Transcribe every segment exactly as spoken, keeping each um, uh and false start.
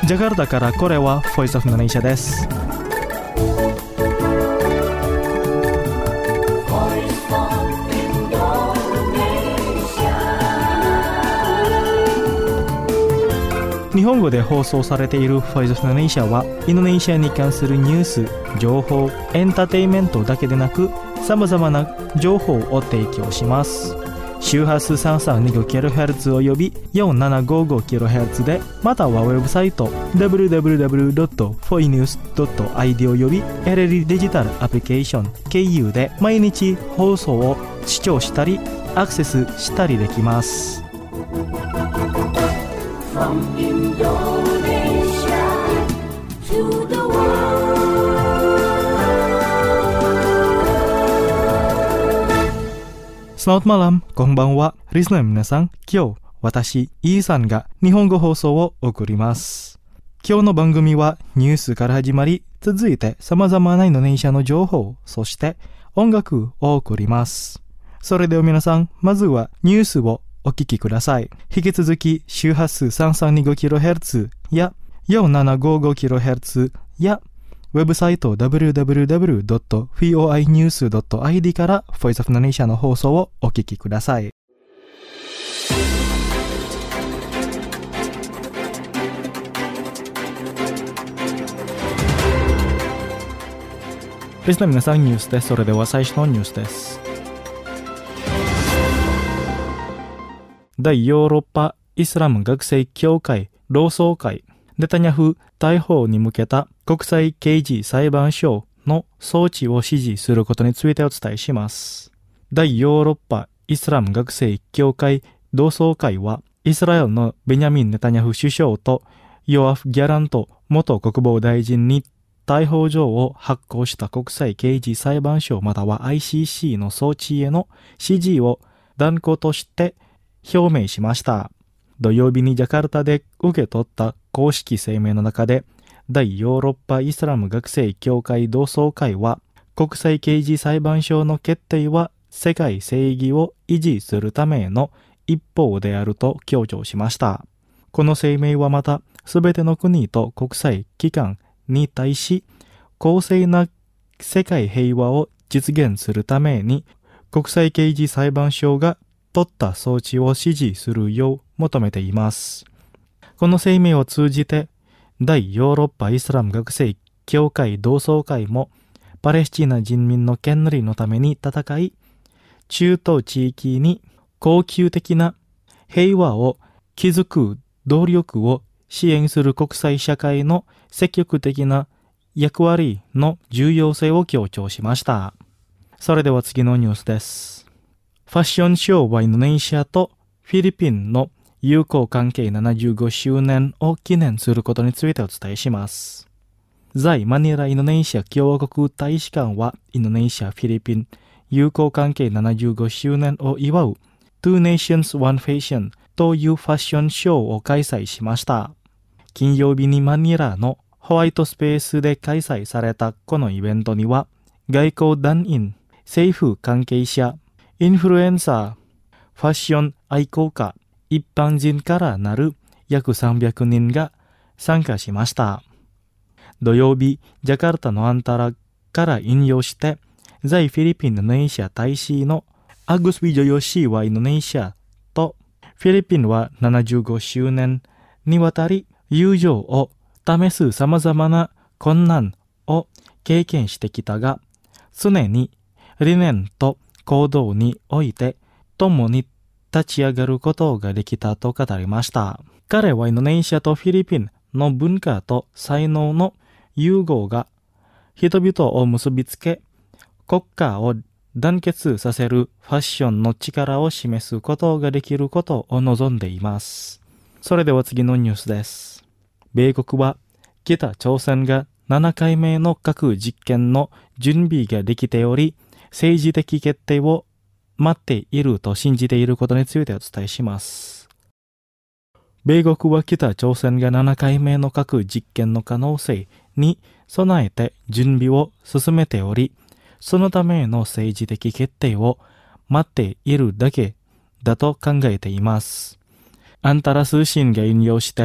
ジャカルタからこれは Voice of Indonesia です。日本語で放送されている Voice of Indonesia はインドネシアに関するニュース、情報、エンターテインメントだけでなくさまざまな情報を提供します。周波数 さんさんにごキロヘルツ および よんななごごキロヘルツ で、またはウェブサイト ダブリューダブリューダブリュードットフォイニュースドットアイディー および エルエル デジタルアプリケーション経由で毎日放送を視聴したりアクセスしたりできます。From Indonesia to the world. Selamat malam, konbanwa, listener 皆さん。今日、私、イーさんが日本語放送を送ります。今日の番組はニュースから始まり、続いて様々なインドネシアの情報、そして音楽を送ります。それでは皆さん、まずはニュースをお聞きください。引き続き周波数 さんさんにごキロヘルツ や よんななごごキロヘルツ やウェブサイト ダブリューダブリューダブリュードットフォイニュースドットアイディー から Voice of Indonesia の放送をお聞きください。リスナー皆さん、ニュースです。それでは最初のニュースです。大ヨーロッパイスラム学生協会同窓会ネタニヤフ逮捕に向けた国際刑事裁判所の装置を支持することについてお伝えします。大ヨーロッパイスラム学生協会同窓会はイスラエルのベニャミン・ネタニヤフ首相とヨアフ・ギャラント元国防大臣に逮捕状を発行した国際刑事裁判所または アイシーシー の装置への支持を断固として表明しました。土曜日にジャカルタで受け取った公式声明の中で、大ヨーロッパイスラム学生協会同窓会は、国際刑事裁判所の決定は世界正義を維持するための一歩であると強調しました。この声明はまた、すべての国と国際機関に対し、公正な世界平和を実現するために、国際刑事裁判所が取った装置を支持するよう求めています。この声明を通じて、大ヨーロッパイスラム学生協会同窓会もパレスチナ人民の権利のために戦い、中東地域に恒久的な平和を築く努力を支援する国際社会の積極的な役割の重要性を強調しました。それでは次のニュースです。ファッションショーはインドネシアとフィリピンの友好関係ななじゅうごしゅうねんを記念することについてお伝えします。在マニラインドネシア共和国大使館はインドネシア・フィリピン友好関係ななじゅうごしゅうねんを祝う Two Nations One Fashion というファッションショーを開催しました。金曜日にマニラのホワイトスペースで開催されたこのイベントには外交団員、政府関係者、インフルエンサー、ファッション愛好家、一般人からなる約さんびゃくにんが参加しました。土曜日、ジャカルタのアンタラから引用して、在フィリピン・インドネシア大使のアグス・ウィジョヨシーはインドネシアとフィリピンはななじゅうごしゅうねんにわたり友情を試す様々な困難を経験してきたが、常に理念と行動において共に立ち上がることができたと語りました。彼はインドネシアとフィリピンの文化と才能の融合が人々を結びつけ、国家を団結させるファッションの力を示すことができることを望んでいます。それでは次のニュースです。米国は北朝鮮がななかいめの核実験の準備ができており、政治的決定を待っていると信じていることについてお伝えします。米国は北朝鮮がななかいめの核実験の可能性に備えて準備を進めており、そのための政治的決定を待っているだけだと考えています。アンタラ通信が引用して、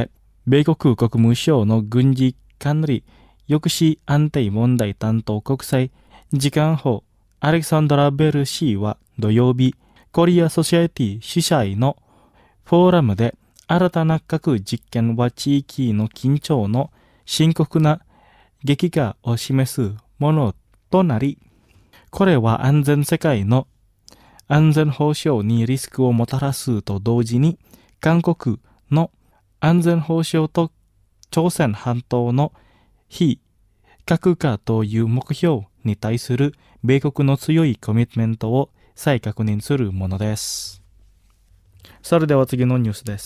米国国務省の軍事管理抑止安定問題担当国際次官補アレクサンドラ・ベル氏は土曜日、コリア・ソシエティ主催のフォーラムで新たな核実験は地域の緊張の深刻な激化を示すものとなり、これは安全世界の安全保障にリスクをもたらすと同時に、韓国の安全保障と朝鮮半島の非核化という目標に対する米国の強いコミットメントを再確認するものです。それでは次のニュースです。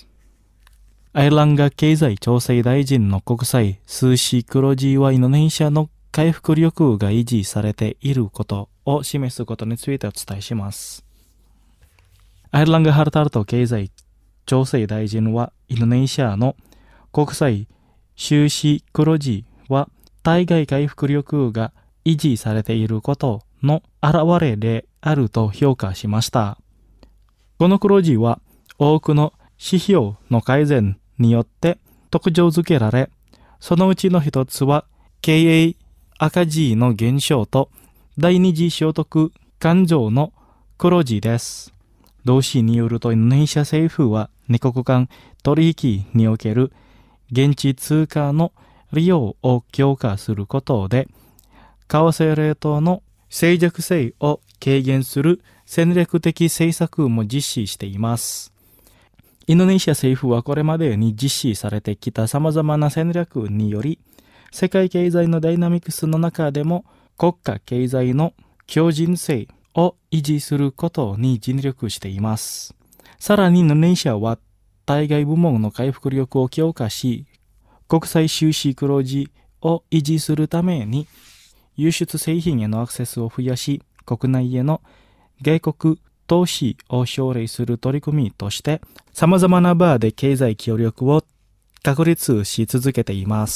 アイルランド経済調整大臣の国際数字黒字はインドネシアの回復力が維持されていることを示すことについてお伝えします。アイルランドハルタルト経済調整大臣はインドネシアの国際収支黒字は対外回復力が維持されていることの表れであると評価しました。この黒字は多くの指標の改善によって特徴づけられ、そのうちの一つは経営赤字の減少と第二次所得勘定の黒字です。同氏によるとインドネシア政府は二国間取引における現地通貨の利用を強化することで、為替レートの脆弱性を軽減する戦略的政策も実施しています。インドネシア政府はこれまでに実施されてきた様々な戦略により、世界経済のダイナミクスの中でも国家経済の強靭性を維持することに尽力しています。さらにインドネシアは対外部門の回復力を強化し、国際収支黒字を維持するために輸出製品へのアクセスを増やし、国内への外国投資を奨励する取り組みとして、様々な場で経済協力を確立し続けています。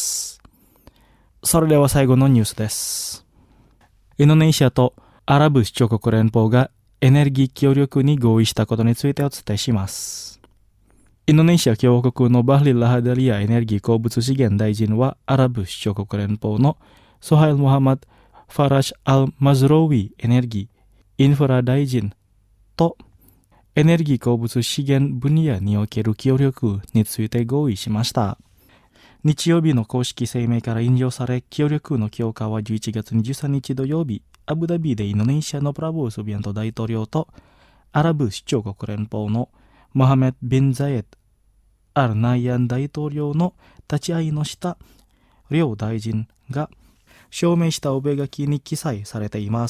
それでは最後のニュースです。インドネシアとアラブ首長国連邦がエネルギー協力に合意したことについてお伝えします。インドネシア共和国のバフリ・ラハダリアエネルギー鉱物資源大臣はアラブ首長国連邦のソハイル・モハマド・ファラシュ・アル・マズロウィエネルギー・インフラ大臣とエネルギー鉱物資源分野における協力について合意しました。日曜日の公式声明から引用され、協力の強化はじゅういちがつにじゅうさんにち土曜日、アブダビでインドネシアのプラボー・スビアント大統領とアラブ首長国連邦のモハメド・ビン・ザエッド・アル・ナイアン大統領の立ち会いの下、両大臣が署名した覚書に記載されています。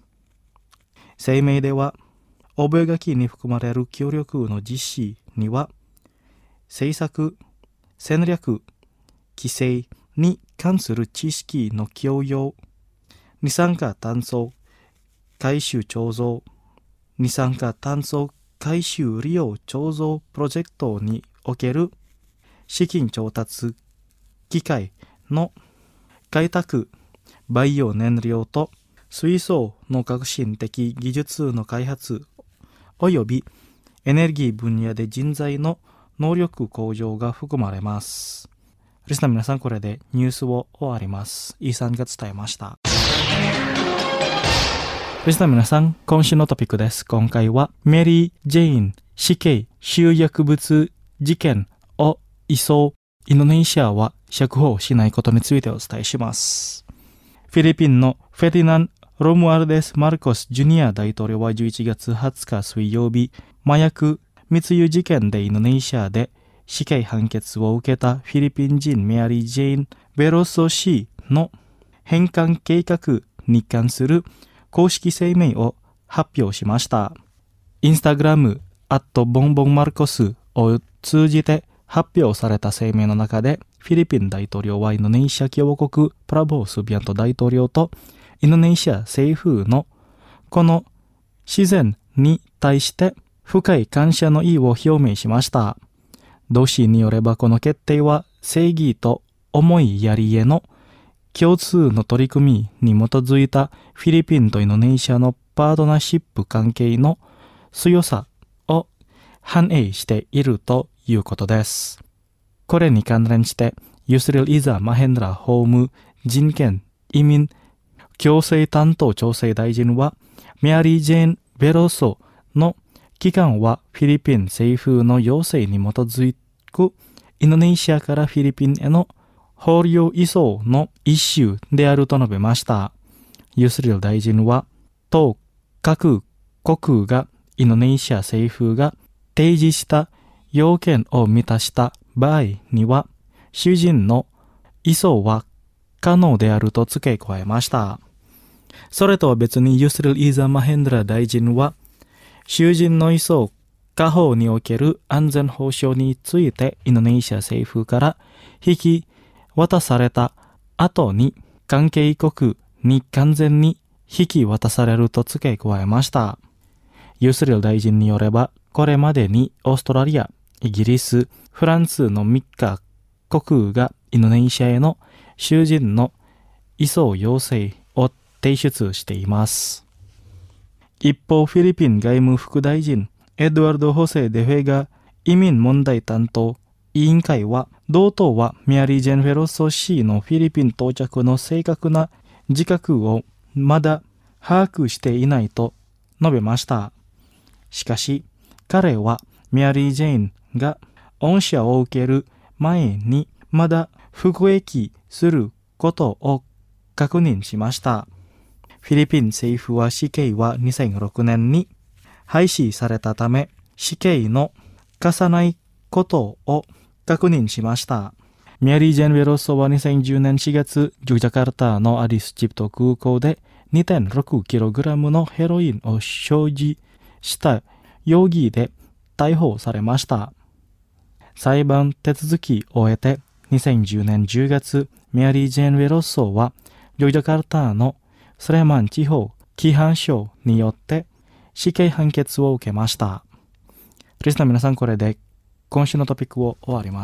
声明では、覚書に含まれる協力の実施には、政策、戦略、規制に関する知識の共有、二酸化炭素回収貯蔵、二酸化炭素回収利用貯蔵プロジェクトにおける資金調達機械の開拓、バイオ燃料と水素の革新的技術の開発およびエネルギー分野で人材の能力向上が含まれます。リスナーの皆さん、これでニュースを終わります。イーさんが伝えました。リスナーの皆さん、今週のトピックです。今回はメリー・ジェーン死刑集薬物事件を移送、インドネシアは釈放しないことについてお伝えします。フィリピンのフェディナン・ロムアルデス・マルコス・ジュニア大統領はじゅういちがつはつか水曜日、麻薬密輸事件でインドネシアで死刑判決を受けたフィリピン人メアリー・ジェーン・ベロソ氏の返還計画に関する公式声明を発表しました。インスタグラム、アットボンボンマルコスを通じて発表された声明の中で、フィリピン大統領はインドネシア共和国プラボー・スビアント大統領とインドネシア政府のこの自然に対して深い感謝の意を表明しました。同氏によればこの決定は正義と思いやりへの共通の取り組みに基づいたフィリピンとインドネシアのパートナーシップ関係の強さを反映しているということです。 これに関連して、ユスリル・イザ・マヘンドラ法務人権移民共生担当調整大臣は、メアリー・ジェーン・ベロソの期間はフィリピン政府の要請に基づくインドネシアからフィリピンへの放流移送の一種であると述べました。ユスリル大臣は、当各国がインドネシア政府が提示した要件を満たした場合には、囚人の移送は可能であると付け加えました。それとは別にユスリル・イザ・マヘンドラ大臣は、囚人の移送過法における安全保障についてインドネシア政府から引き渡された後に関係国に完全に引き渡されると付け加えました。ユスリル大臣によれば、これまでにオーストラリア、イギリス、フランスのみっかこくがインドネシアへの囚人の移送要請を提出しています。一方、フィリピン外務副大臣エドワルド・ホセ・デフェガ移民問題担当委員会は、同党はメアリー・ジェン・フェロソ氏のフィリピン到着の正確な自覚をまだ把握していないと述べました。しかし、彼はメアリー・ジェーンが恩赦を受ける前にまだ服役することを確認しました。フィリピン政府は死刑はにせんろくねんに廃止されたため、死刑の課さないことを確認しました。メアリー・ジェン・ベロソはにせんじゅうねんしがつ、ジャカルタのアディスチプト空港で にてんろくキログラム のヘロインを所持した容疑で逮捕されました。裁判手続きを終えてにせんじゅうねんじゅうがつ、メアリー・ジェーン・ベロッソはジョジャカルタのスレマン地方規範省によって死刑判決を受けました。リスナーの皆さん、これで今週のトピックを終わります。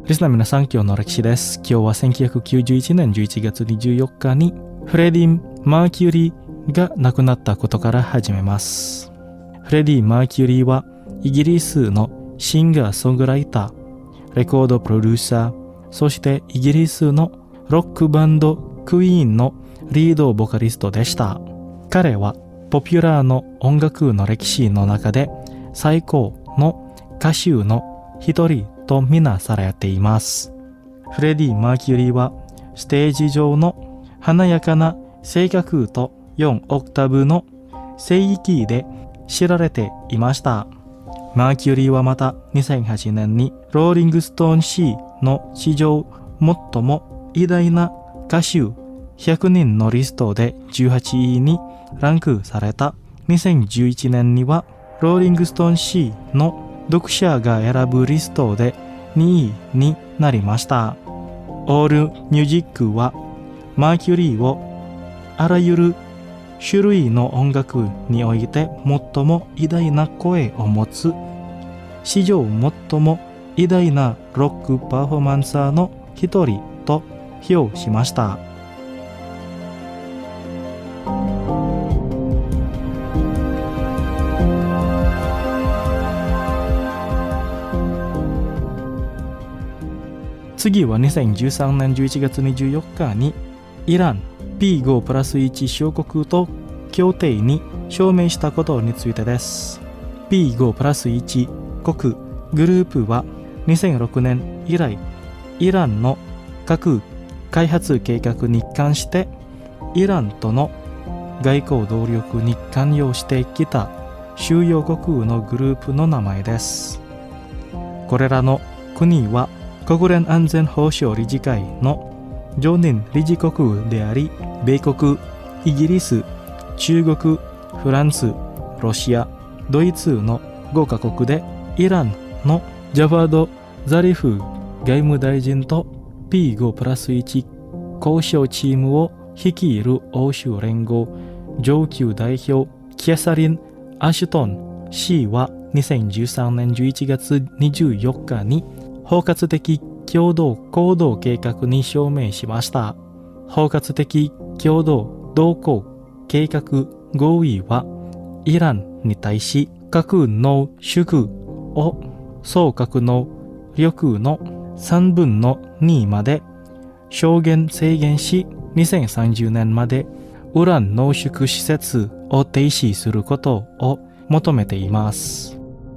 リスナー皆さん、今日の歴史です。今日はせんきゅうひゃくきゅうじゅういちねんじゅういちがつにじゅうよっかにフレディ・マーキュリーが亡くなったことから始めます。フレディ・マーキュリーはイギリスのシンガー・ソングライター、レコードプロデューサー、そしてイギリスのロックバンドクイーンのリードボーカリストでした。彼はポピュラーの音楽の歴史の中で最高の歌手の一人とみなされています。フレディ・マーキュリーはステージ上の華やかな性格とよんオクターブの声域で知られていました。マーキュリーはまたにせんはちねんにローリングストーン誌の史上最も偉大な歌手ひゃくにんのリストでじゅうはちいにランクされた。にせんじゅういちねんにはローリングストーン誌の読者が選ぶリストでにいになりました。オールミュージックはマーキュリーをあらゆる種類の音楽において最も偉大な声を持つ、史上最も偉大なロックパフォーマンサーの一人と評しました。次はにせんじゅうさんねんじゅういちがつにじゅうよっかにイラン ピーご プラスいち 小国と協定に署名したことについてです。 ピーご プラスいち 国グループはにせんろくねん以来イランの核開発計画に関してイランとの外交努力に関与してきた主要国のグループの名前です。これらの国は国連安全保障理事会の常任理事国であり、米国、イギリス、中国、フランス、ロシア、ドイツのごカ国でイランのジャバード・ザリフ外務大臣と ピーご プラスいち 交渉チームを率いる欧州連合上級代表キャサリン・アシュトン氏はにせんじゅうさんねんじゅういちがつにじゅうよっかに包括的共同行動計画に署名しました。包括的共同動向計画合意はイランに対し核の縮を総核の力のさんぶんのにまで小限制限し、にせんさんじゅうねんまでウラン濃縮施設を停止することを求めています。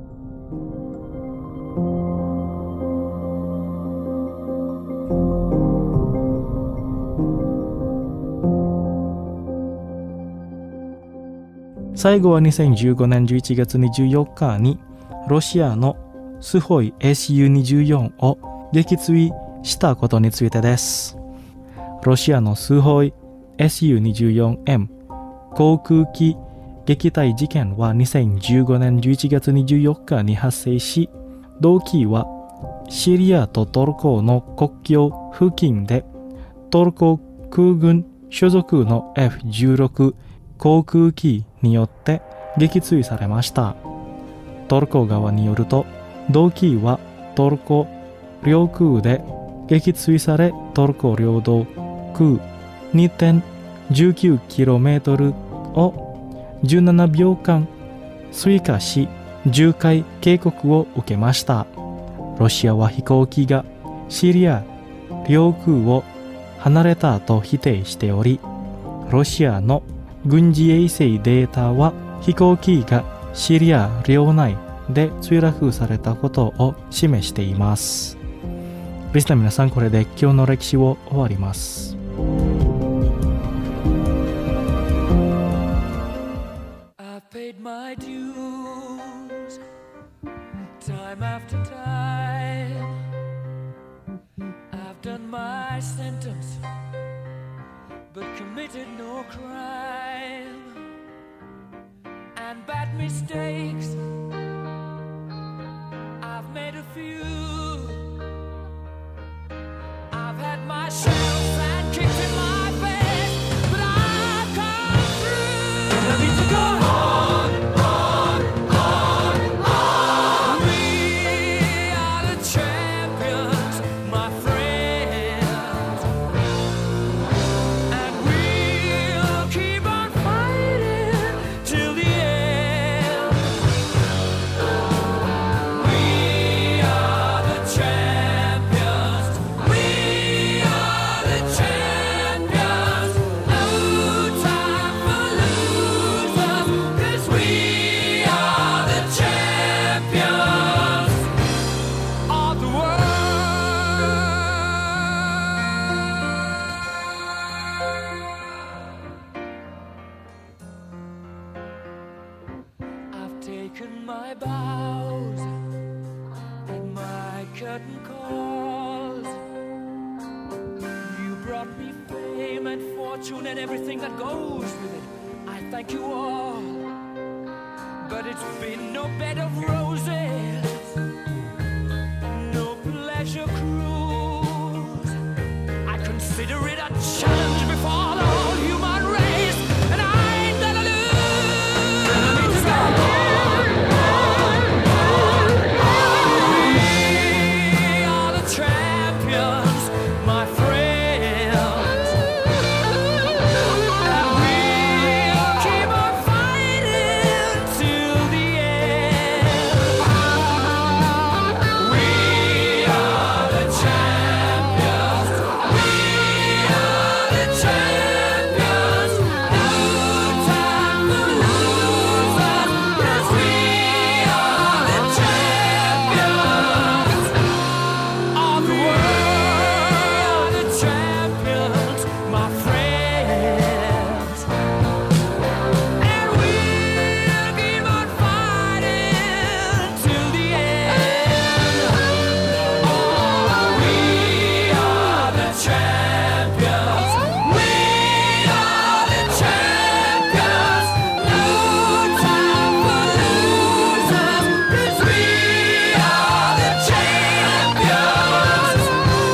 最後はにせんじゅうごねんじゅういちがつにじゅうよっかにロシアのスホイ エスユーにじゅうよん を撃墜したことについてです。ロシアのスホイ エスユーにじゅうよんエム 航空機撃退事件はにせんじゅうごねんじゅういちがつにじゅうよっかに発生し、動機はシリアとトルコの国境付近でトルコ空軍所属の エフじゅうろく 航空機によって撃墜されました。トルコ側によると、動機はトルコ領空で撃墜され、トルコ領土空 にてんいちきゅうキロメートル をじゅうななびょうかん追加し、じゅっかい警告を受けました。ロシアは飛行機がシリア領空を離れたと否定しており、ロシアの軍事衛星データは飛行機がシリア領内で墜落されたことを示しています。リスナー皆さん、これで今日の歴史を終わります。I've paid my dues time after time. I've done my sentence but committed no crime, and bad mistakes I've made a few. I've had my shells and kicked in my face, but I've come through. I need to go on, on, on, on. We are the champions, curtain calls. You brought me fame and fortune and everything that goes with it. I thank you all, but it's been no bed of roses, no pleasure cruise. I consider it a challenge before the whole human race, and I ain't gonna lose. Let's go. We are the champions, my friends, and we'll keep on fighting till the end. We are the champions. We are the champions. No time for losers, 'cause we are the champions of the world. The champions, my friends, and we'll keep on fighting till the end. Oh, we are the champions. We are the champions. No time for losers, 'cause we are the champions.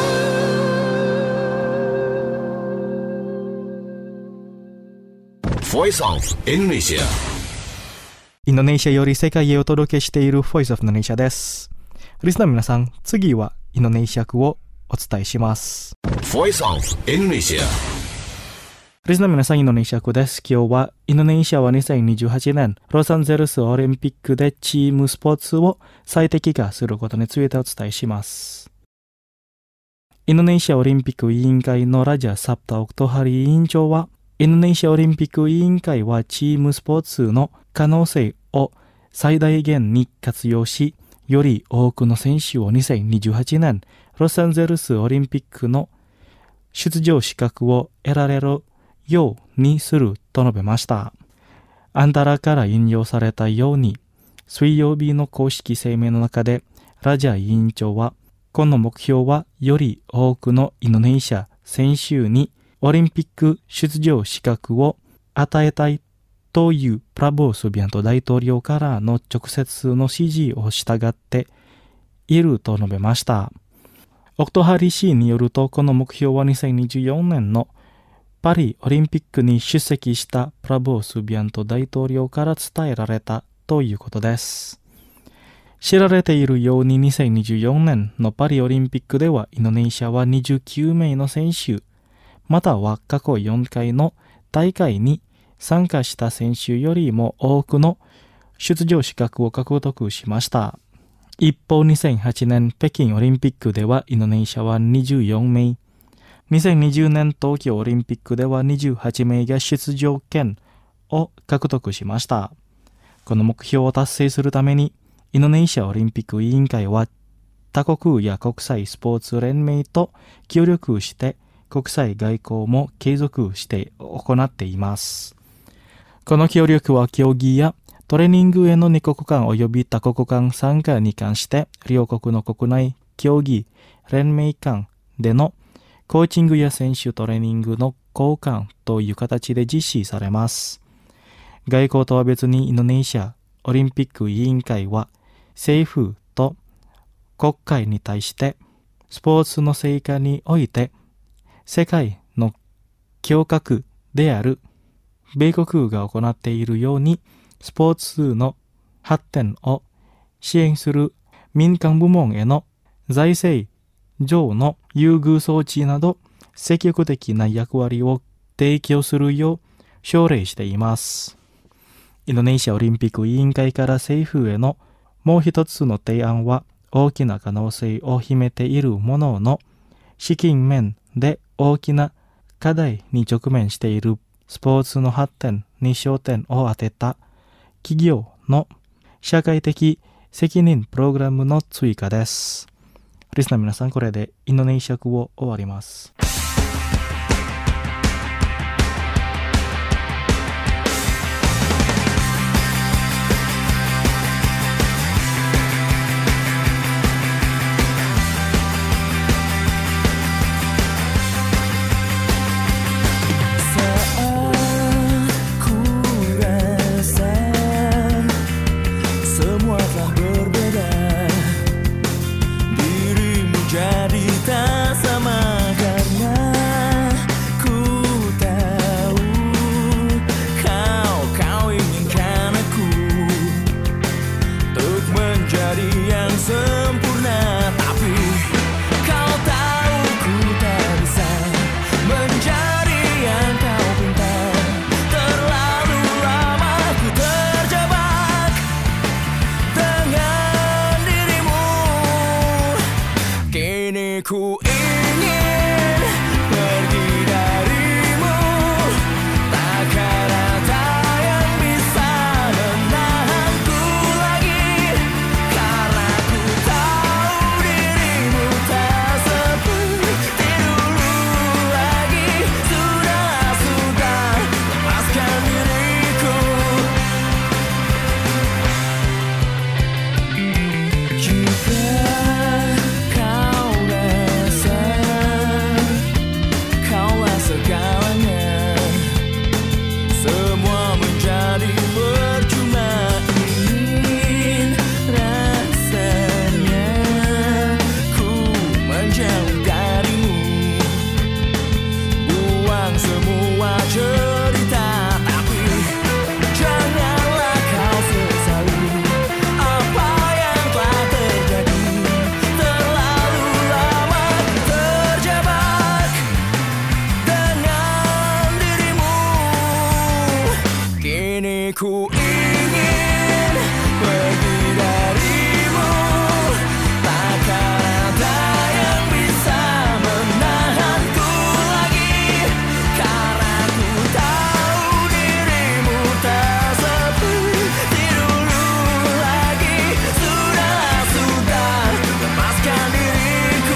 Voice of Indonesia. インドネシアより世界へお届けしている Voice of Indonesia です。リスナーの皆さん、次はインドネシア語をお伝えします。 Voice of Indonesia. リスナーの皆さん、インドネシア語です。今日はインドネシアはにせんにじゅうはちねんロサンゼルスオリンピックでチームスポーツを最適化することについてお伝えします。インドネシアオリンピック委員会のラジャ・サプタ・オクトハリ委員長は、インドネシアオリンピック委員会はチームスポーツの可能性を最大限に活用し、より多くの選手をにせんにじゅうはちねんロサンゼルスオリンピックの出場資格を得られるようにすると述べました。あんたらから引用されたように、水曜日の公式声明の中でラジャ委員長は、この目標はより多くのインドネシア選手にオリンピック出場資格を与えたいというプラボー・スビアント大統領からの直接の指示を従っていると述べました。オクトハリ氏によると、この目標はにせんにじゅうよねんのパリオリンピックに出席したプラボー・スビアント大統領から伝えられたということです。知られているようににせんにじゅうよねんのパリオリンピックではインドネシアはにじゅうきゅうめいの選手、または過去よんかいの大会に参加した選手よりも多くの出場資格を獲得しました。一方、にせんはちねん北京オリンピックではインドネシアはにじゅうよんめい、にせんにじゅうねん東京オリンピックではにじゅうはちめいが出場権を獲得しました。この目標を達成するために、インドネシアオリンピック委員会は他国や国際スポーツ連盟と協力して国際外交も継続して行っています。この協力は競技やトレーニングへの二国間及び多国間参加に関して両国の国内競技連盟間でのコーチングや選手トレーニングの交換という形で実施されます。外交とは別にインドネシアオリンピック委員会は政府と国会に対してスポーツの成果において世界の強国である米国が行っているようにスポーツの発展を支援する民間部門への財政上の優遇装置など積極的な役割を提供するよう奨励しています。インドネシアオリンピック委員会から政府へのもう一つの提案は大きな可能性を秘めているものの、資金面で大きな課題に直面しているスポーツの発展に焦点を当てた企業の社会的責任プログラムの追加です。リスナーの皆さん、これでインドネシア語を終わります。 Kini ku ingin pergi darimu, takkan ada yang bisa menahanku lagi, karena ku tahu dirimu tak seperti dulu lagi. Sudah, sudah, lepaskan diriku. Jika kau rasa kaulah segalanya, semua menjadi percuma. Ingin rasanya ku menjauh darimu, buang semua cerita, tapi janganlah kau sesali apa yang telah terjadi. Terlalu lama terjebak dengan dirimu. Kini ku ingin pergi darimu, takkan ada yang bisa menahanku lagi, karena ku tahu dirimu tak seperti dulu lagi. Sudah, sudah, lepaskan diriku.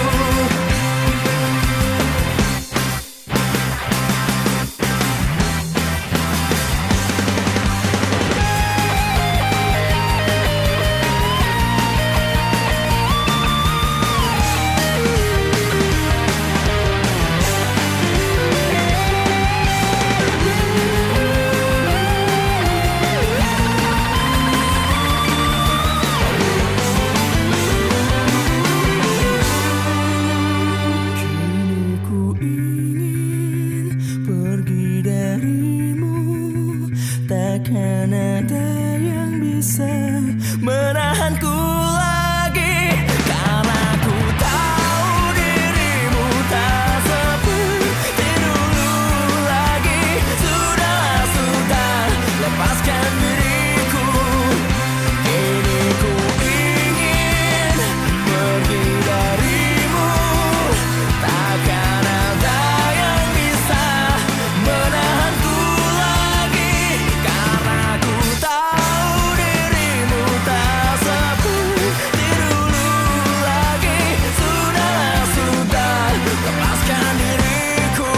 Kini ku ingin pergi darimu, takkan ada yang bisa menahanku lagi, karena ku tahu dirimu tak seperti dulu lagi. Sudah, sudah, lepaskan diriku. Kini ku ingin pergi darimu, takkan ada yang bisa menahanku lagi, karena ku tahu dirimu tak seperti dulu lagi. Sudah, sudah, lepaskan diriku.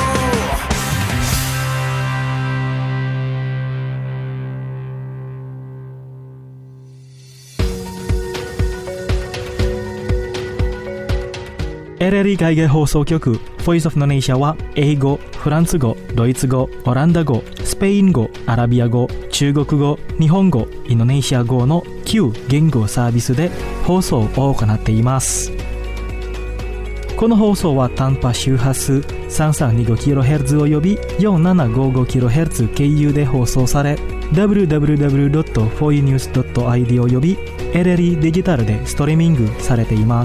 エルエルイ 海外放送局 Voice of Indonesia は英語、フランス語、ドイツ語、オランダ語、スペイン語、アラビア語、中国語、日本語、インドネシア語のきゅう言語サービスで放送を行っています。この放送は短波周波数 さんさんにごキロヘルツ 及び よんななごごキロヘルツ 経由で放送され ダブリューダブリューダブリュードットフォーユーニュースドットアイディー 及び エルエルイ デジタルでストリーミングされています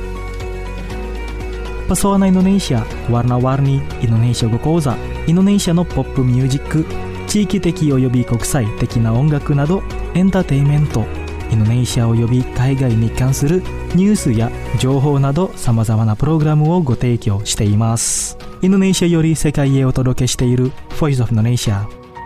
。Pesona Indonesia, warna-warni Indonesia語講座、インドネシアのポップミュージック、地域的及び国際的な音楽などエンターテインメント、インドネシア及び海外に関するニュースや情報など様々なプログラムをご提供しています。インドネシアより世界へお届けしている Voice of Indonesia。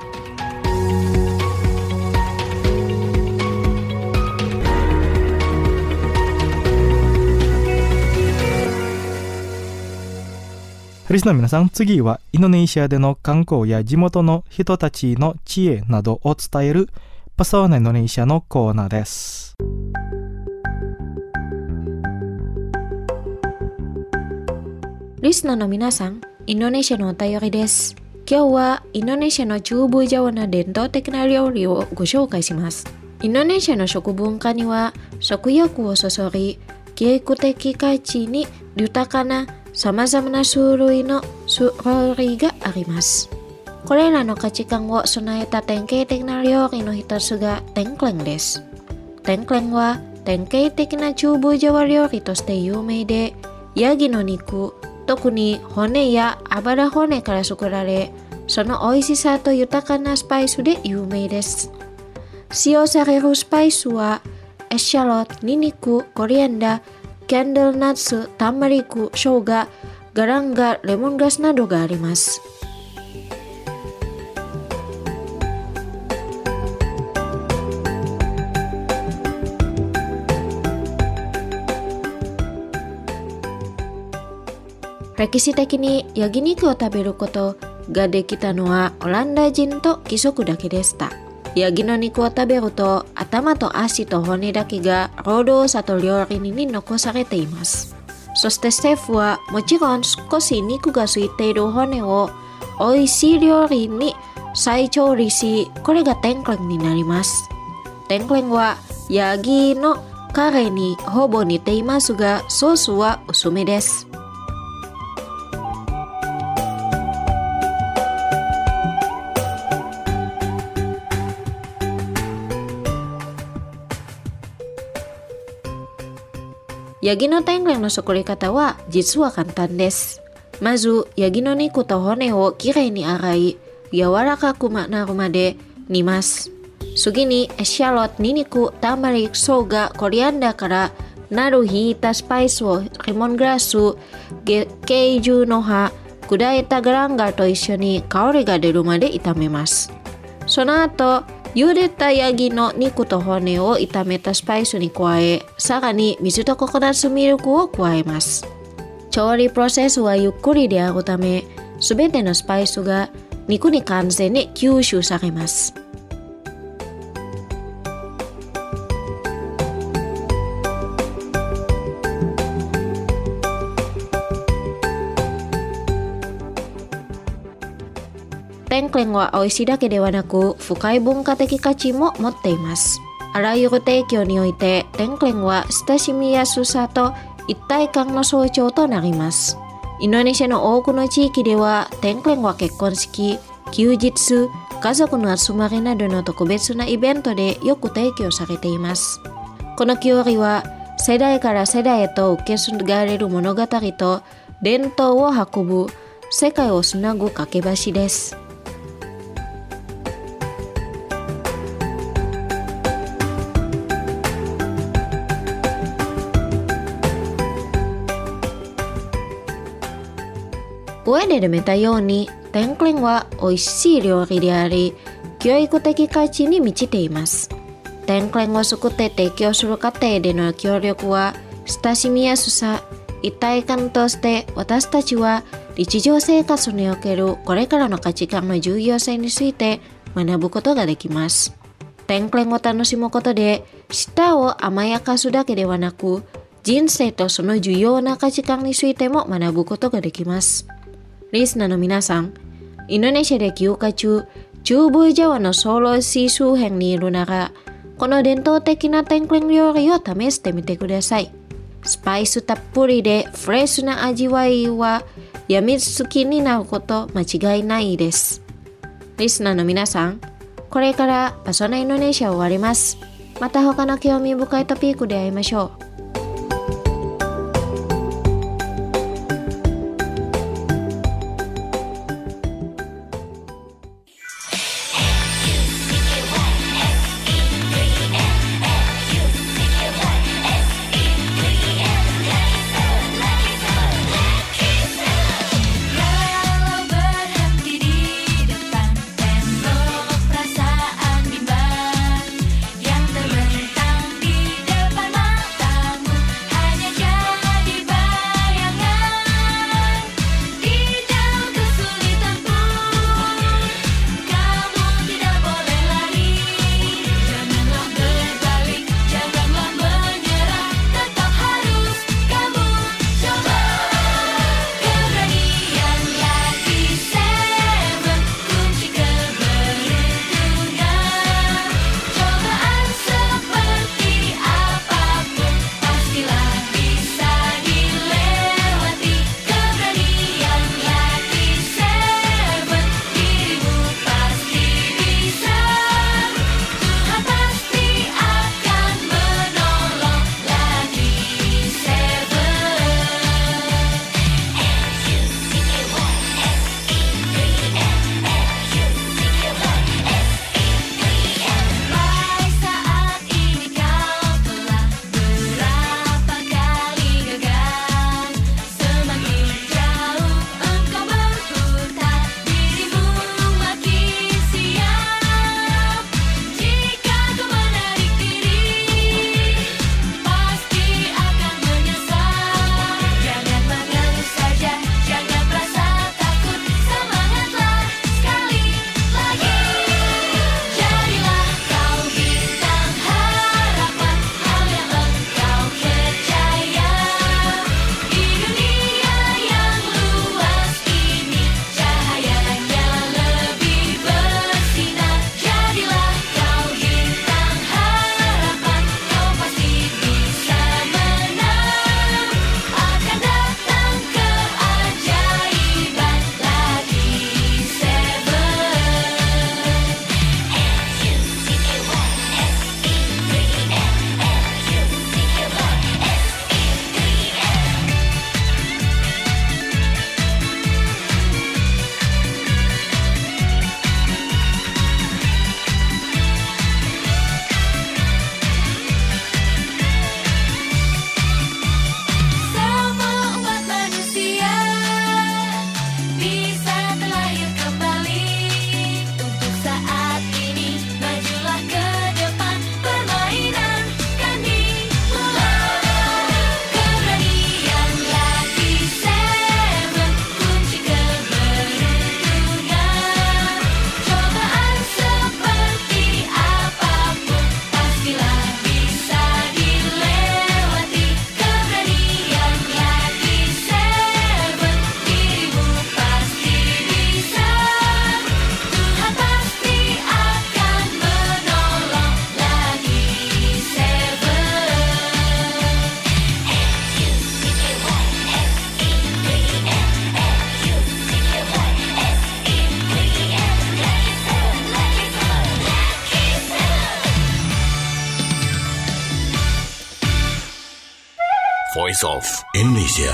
リスナーの皆さん、次はインドネシアでの観光や地元の人たちの知恵などを伝えるパソナインドネシアのコーナーです。 リスナーの皆さん、インドネシアのお便りです。今日はインドネシアの中部ジャワな伝統的な料理をご紹介します。インドネシアの食文化には食欲をそそり、経済的価値に豊かな様々な種類の料理があります。これらの価値観を備えた典型的な料理の一つがテンクレンです。テンクレンは典型的な中部ジャワ料理として有名で、ヤギの肉、特に骨やあばら骨から作られ、その美味しさと豊かなスパイスで有名です。使用されるスパイスはエシャロット、ニンニク、コリアンダー、 キャンドルナッツ、タンマリク、生姜、ガランガ、レモングラスなどがあります。歴史的にヤギ肉を食べることができたのはオランダ人と貴族だけでした。ヤギの肉を食べると頭と足と骨だけが労働者と料理人に残されています。そしてシェフはもちろん少し肉がついている骨を美味しい料理に再調理し、これがテンクレンになります。テンクレンはヤギのカレーにほぼ似ていますが、ソースは薄めです。ヤギのテンクレンの作り方は実は簡単です。まず、ヤギの肉と骨をきれいに洗い、柔らかくなるまで煮ます。次に、エシャロット、ニンニク、ターマリック、生姜、コリアンダーからなるひいたスパイスをレモングラス、ケイジュの葉、砕いたガランガーと一緒に香りが出るまで炒めます。その後、茹でたヤギの肉と骨を炒めたスパイスに加え、さらに水とココナッツミルクを加えます。調理プロセスはゆっくりであるため、すべてのスパイスが肉に完全に吸収されます。テンクレンは美味しいだけではなく、深い文化的価値も持っています。あらゆる提供において、テンクレンは親しみやすさと一体感の象徴となります。インドネシアの多くの地域では、テンクレンは結婚式、休日、家族の集まりなどの特別なイベントでよく提供されています。この料理は、世代から世代へと受け継がれる物語と伝統を運ぶ世界をつなぐ架け橋です。上で述べたように、テンクレンは美味しい料理であり、教育的価値に満ちています。テンクレンを作って提供する過程での協力は、親しみやすさ、一体感として私たちは日常生活におけるこれからの価値観の重要性について学ぶことができます。テンクレンを楽しむことで、舌を甘やかすだけではなく、人生とその重要な価値観についても学ぶことができます。リスナーの皆さん、インドネシアで休暇中、中部ジャワのソロシー周辺にいるなら、この伝統的なテンクレン料理を試してみてください。スパイスたっぷりでフレッシュな味わいは、やみつきになること間違いないです。リスナーの皆さん、これからパソナインドネシア終わります。また他の興味深いトピックで会いましょう。 Yang terbentang di depan mata. Voice of Indonesia。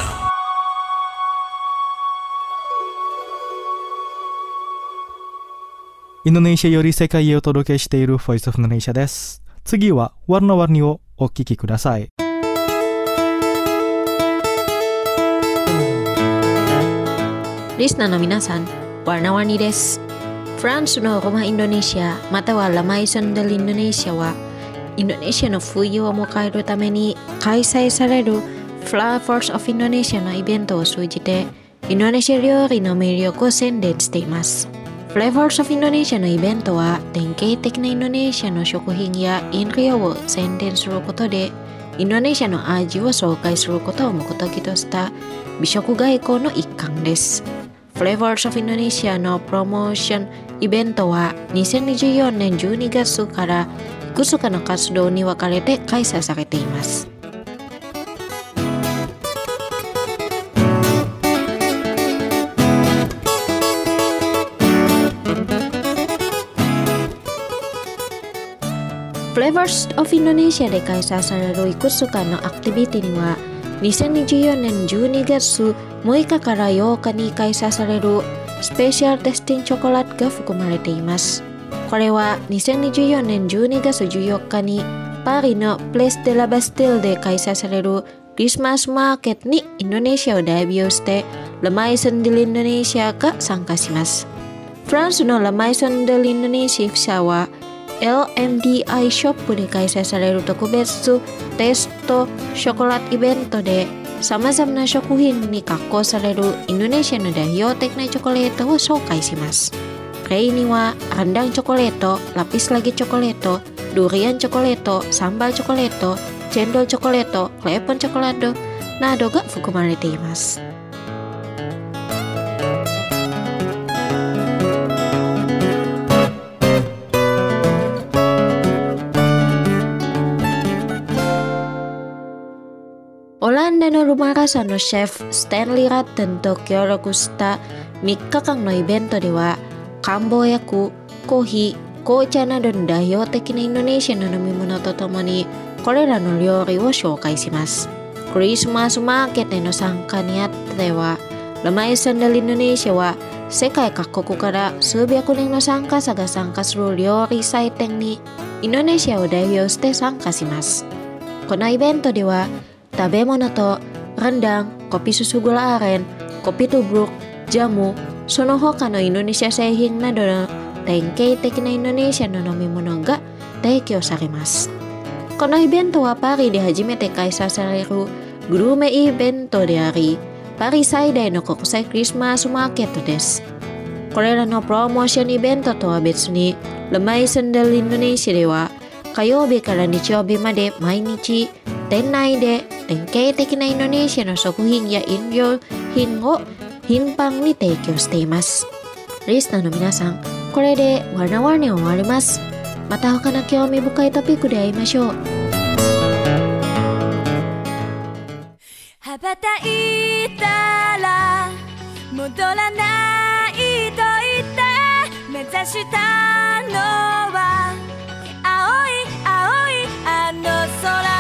インドネシアより世界へお届けしている Voice of Indonesia です。次はワルナワルニをお聞きください。 リスナーの皆さん、ワルナワルニです。フランスのロマインドネシアまたはラマイソンデルインドネシアはインドネシアの冬を迎えるために開催される Flavors of Indonesia のイベントを通じてインドネシア料理の魅力を宣伝しています。Flavors of Indonesia のイベントは典型的なインドネシアの食品や飲料を宣伝することでインドネシアの味を紹介することを目的とした美食外交の一環です。Flavors of Indonesia のプロモーションイベントはにせんにじゅうよねんじゅうにがつからいくつかの活動に分かれて開催されています。Flavors of Indonesia で開催されるいくつかのアクティビティにはにせんにじゅうよねんじゅうにがつむいかからようかに開催されるスペシャルテスティンチョコラートが含まれています。これはにせんにじゅうよねんじゅうにがつじゅうよっかにパリのプレス・デ・ラ・バスティルで開催されるクリスマスマーケットにインドネシアを代表してラマイソン・デル・インドネシアが参加します。フランスのラマイソン・デル・インドネシア社は エルエムディーアイ ショップで開催される特別テストショコラートイベントでさまざまな食品に加工されるインドネシアの代表的なチョコレートを紹介します。例にはランダンチョコレート、ラピスラギチョコレート、ドゥリアンチョコレート、サンバルチョコレート、チェンドルチョコレート、クレープンチョコレートなどが含まれています。オランダのルマラサのシェフスタンリー・ラッテンと協力したみっかかんのイベントでは漢方薬、コーヒー、紅茶などの代表的なインドネシアの飲み物とともにこれらの料理を紹介します。クリスマスマーケットへの参加にあってはラマイソンデルインドネシアは世界各国から数百人の参加者が参加する料理祭典にインドネシアを代表して参加します。このイベントでは食べ物とrendang、kopi susu gula aren、kopi tubruk、ジャム、その他のインドネシア製品などの典型的なインドネシアの飲み物が提供されます。このイベントはパリで初めて開催されるグルメイベントであり、パリ最大の国際クリスマスマーケットです。これらのプロモーションイベントとは別に、ラマイソンデルインドネシアでは火曜日から日曜日まで毎日店内で典型的なインドネシアの食品や飲料品を頻繁に提供しています。リスナーの皆さん、これでワルナワルニ終わります。また他の興味深いトピックで会いましょう。 羽ばたいたら戻らないと言って目指したのは青い青いあの空。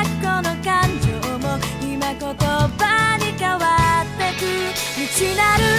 言葉に変わってく道なる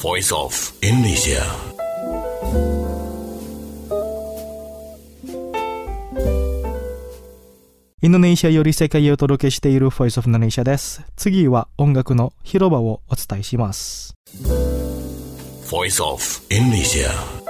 Voice of Indonesia. Indonesia より世界へお届けしている Voice of Indonesia です。次は音楽の広場をお伝えします。 Voice of Indonesia.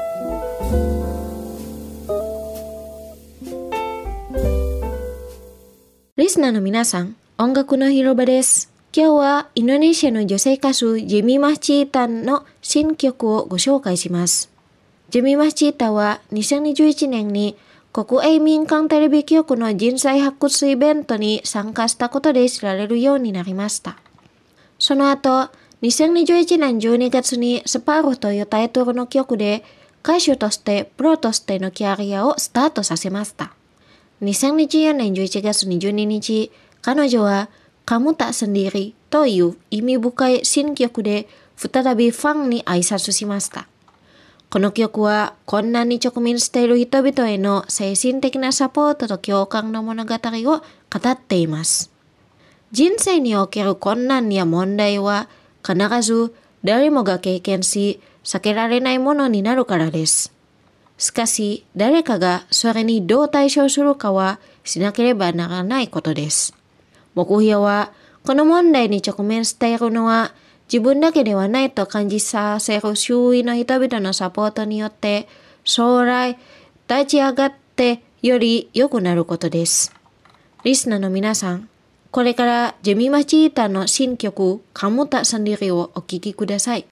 リスナーの皆さん、音楽の広場です。今日はインドネシアの女性歌手ジェミマチータンの新曲をご紹介します。ジェミマチータはにせんにじゅういちねんに国営民間テレビ局の人材発掘イベントに参加したことで知られるようになりました。その後、にせんにじゅういちねんじゅうにがつにスパロというタイトルの曲で歌手としてプロとしてのキャリアをスタートさせました。にせんにじゅうよねんじゅういちがつにじゅうににち、彼女はKamu Tak Sendiriという意味深い新曲で再びファンに挨拶しました。この曲は困難に直面している人々への精神的なサポートと共感の物語を語っています。人生における困難や問題は必ず誰もが経験し避けられないものになるからです。しかし誰かがそれにどう対処するかはしなければならないことです。目標はこの問題に直面しているのは自分だけではないと感じさせる周囲の人々のサポートによって将来立ち上がってより良くなることです。リスナーの皆さん、これからジェミマチータの新曲Kamu Tak Sendiriをお聴きください。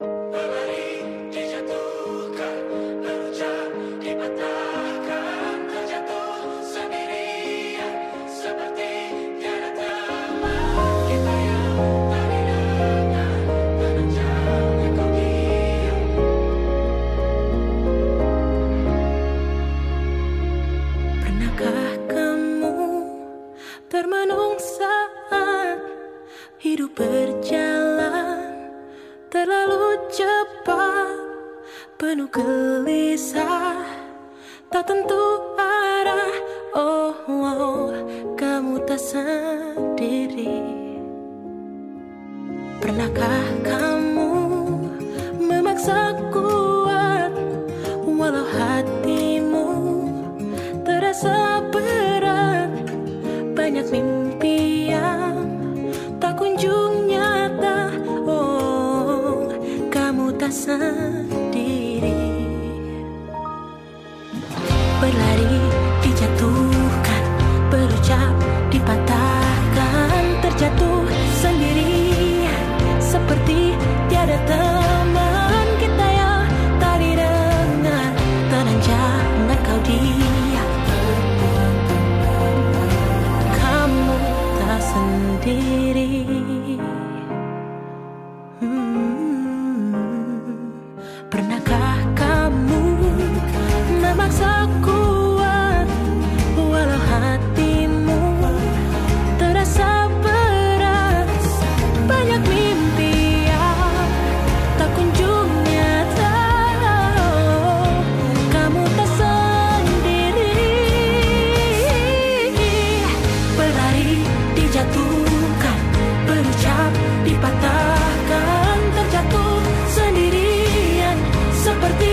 Termenung saat hidup berjalan terlalu cepat, penuh gelisah, tak tentu arah. Oh, oh, kamu tak sendiri. Pernahkah kamu memaksa kuat walau hatimu terasa berat? Banyak mimpi yang tak kunjung nyata. Oh, kamu tak sendiri. Berlari dijatuhkan, berucap dipatahkan, terjatuh sendirian seperti tiada teman. Kita yang tak didengar, tenang jangan kau diam. Sendiri. Hmm. Pernahkah kamu memaksa kuat walau hatimu terasa berat? Banyak mimpi yang tak kunjung nyata. Kamu tak sendiri. Berlari dijatuhkan, berucap dipatahkan, terjatuh sendirian seperti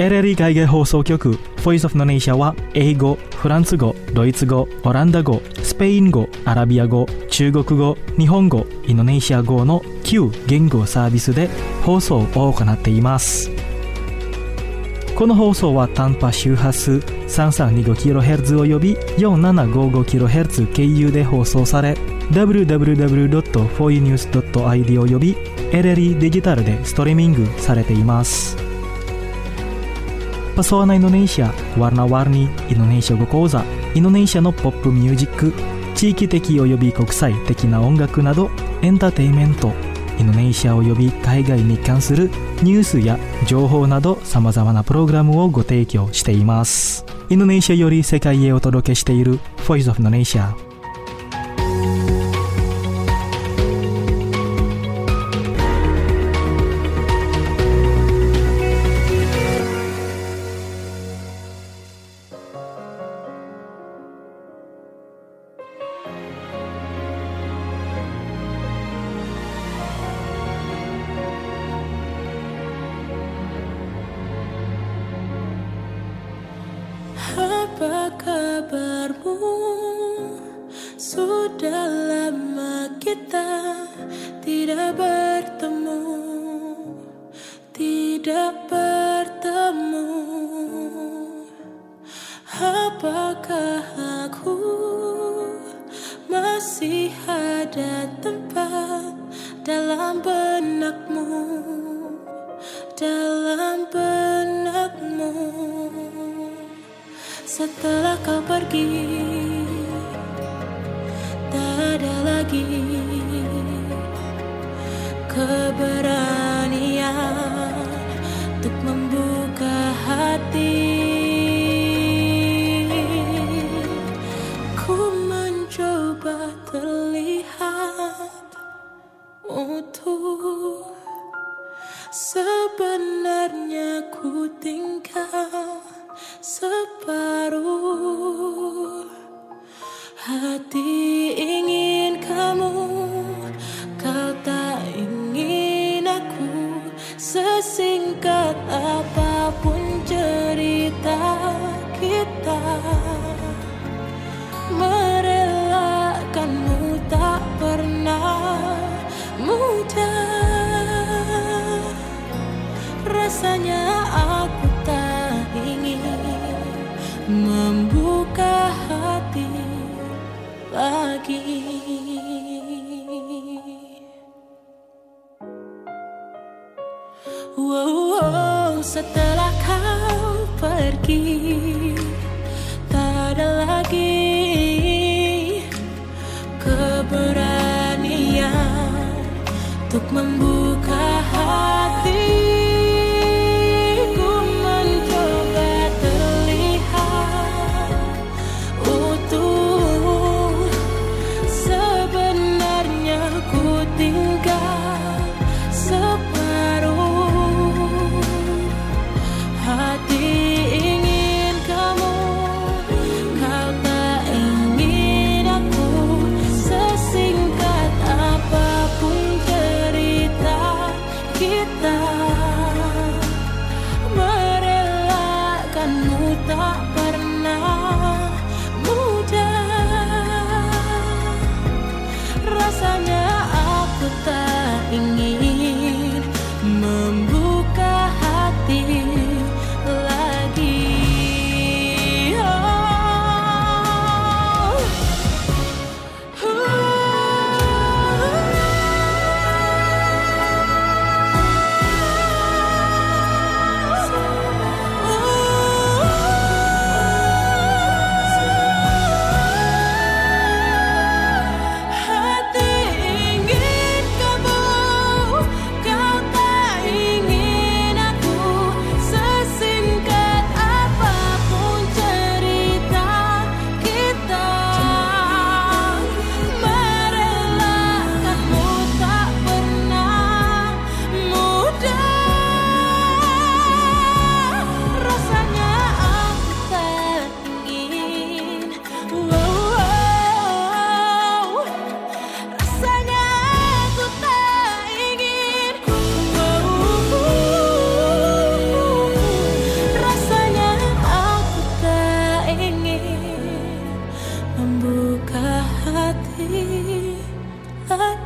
エルエル 海外放送局 Voice of Indonesia は英語、フランス語、ドイツ語、オランダ語、スペイン語、アラビア語、中国語、日本語、インドネシア語のきゅう言語サービスで放送を行っています。この放送は短波周波数 さんさんにごキロヘルツ および よんななごごキロヘルツ 経由で放送され ダブリューダブリューダブリュードットフォーユーニュースドットアイディー および エルエル デジタルでストリーミングされています。Pesona Indonesia, warna-warni Indonesia 語講座、インドネシアのポップミュージック、地域的および国際的な音楽などエンターテインメント、インドネシアおよび海外に関するニュースや情報など様々なプログラムをご提供しています。インドネシアより世界へお届けしている Voice of Indonesia。 Apa kabarmu? Sudah lama kita tidak bertemu, tidak bertemu. Apakah aku masih ada tempat dalam benakmu, dalam benakmu? Setelah kau pergi, tak ada lagi keberanian untuk membuka hati. Ku mencoba terlihat utuh, sebenarnya ku tinggal separuh hati. Ingin kamu, kau tak ingin aku. Sesingkat apapun cerita kita, merelakanmu tak pernah mudah. Rasanya aku tak ingin membuka hati lagi. Wow, wow, setelah kau pergi, tak ada lagi keberanian untuk membuka hati. Tinggal separuh hati. Ingin kamu, kau tak ingin aku. Sesingkat apapun cerita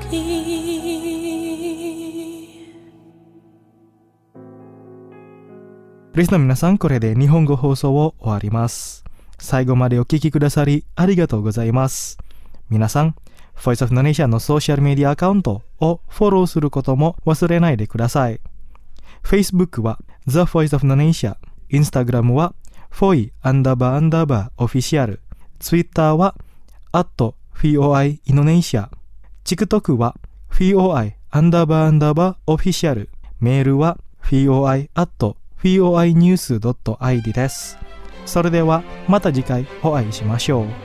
リスナーの皆さん、これで日本語放送を終わります。最後までお聞きくださりありがとうございます。皆さん、Voice of Indonesia のソーシャルメディアアカウントをフォローすることも忘れないでください。Facebook は The Voice of Indonesia、Instagram は foi アンダーバーアンダーバーオフィシャル、Twitter は at foi Indonesia、TikTok は foi アンダーバーアンダーバーオフィシャル、メールは foi at foi news ドット id です。それではまた次回お会いしましょう。